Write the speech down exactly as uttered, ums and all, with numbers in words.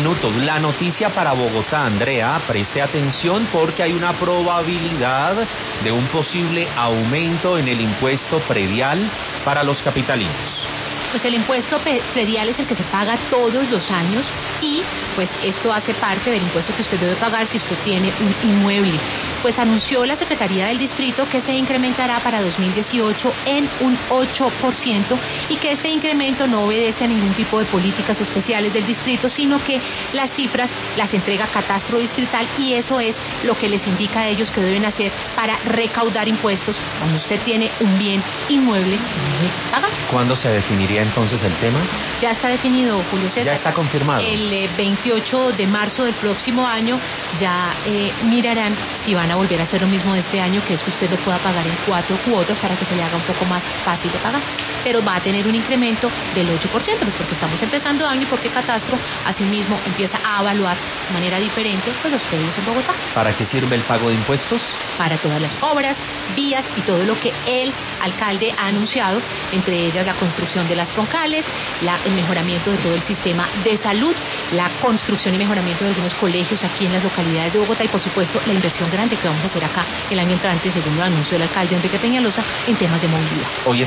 minutos. La noticia para Bogotá, Andrea, preste atención porque hay una probabilidad de un posible aumento en el impuesto predial para los capitalinos. Pues el impuesto predial es el que se paga todos los años y pues esto hace parte del impuesto que usted debe pagar si usted tiene un inmueble. Pues anunció la Secretaría del Distrito que se incrementará para dos mil dieciocho en un ocho por ciento y que este incremento no obedece a ningún tipo de políticas especiales del distrito, sino que las cifras las entrega Catastro Distrital y eso es lo que les indica a ellos que deben hacer para recaudar impuestos cuando usted tiene un bien inmueble que pagar. ¿Cuándo se definiría entonces el tema? Ya está definido, Julio César. Ya está confirmado. El eh, veintiocho de marzo del próximo año ya eh, mirarán si van a volver a hacer lo mismo de este año, que es que usted lo pueda pagar en cuatro cuotas para que se le haga un poco más fácil de pagar. Pero va a tener un incremento del ocho por ciento, pues porque estamos empezando año y porque Catastro asimismo empieza a evaluar de manera diferente pues, los predios en Bogotá. ¿Para qué sirve el pago de impuestos? Para todas las obras, vías y todo lo que el alcalde ha anunciado, entre ellas la construcción de las troncales, la, el mejoramiento de todo el sistema de salud, la construcción y mejoramiento de algunos colegios aquí en las localidades de Bogotá y por supuesto la inversión grande que vamos a hacer acá el año entrante, según lo anunció el alcalde Enrique Peñalosa, en temas de movilidad. Hoy